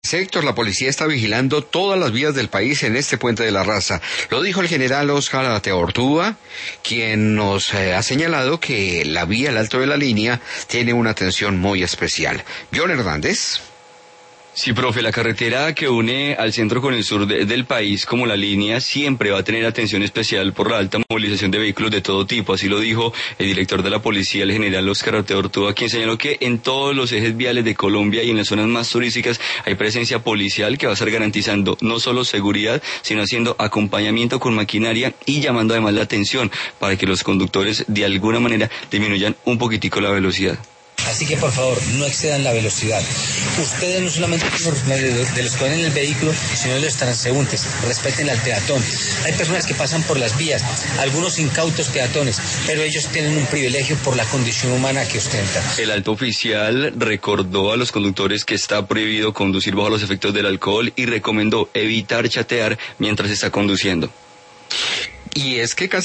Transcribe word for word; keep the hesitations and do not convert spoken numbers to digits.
Héctor, la policía está vigilando todas las vías del país en este puente de la Raza. Lo dijo el general Óscar Teortúa, quien nos eh, ha señalado que la vía al Alto de la Línea tiene una atención muy especial. John Hernández. Sí, profe, la carretera que une al centro con el sur de, del país, como la línea, siempre va a tener atención especial por la alta movilización de vehículos de todo tipo. Así lo dijo el director de la policía, el general Óscar Teortúa, quien señaló que en todos los ejes viales de Colombia y en las zonas más turísticas hay presencia policial que va a estar garantizando no solo seguridad, sino haciendo acompañamiento con maquinaria y llamando además la atención para que los conductores de alguna manera disminuyan un poquitico la velocidad. Así que por favor, no excedan la velocidad. Ustedes no solamente son responsables de los que van en el vehículo, sino de los transeúntes. Respeten al peatón. Hay personas que pasan por las vías, algunos incautos peatones, pero ellos tienen un privilegio por la condición humana que ostentan. El alto oficial recordó a los conductores que está prohibido conducir bajo los efectos del alcohol y recomendó evitar chatear mientras está conduciendo. Y es que casi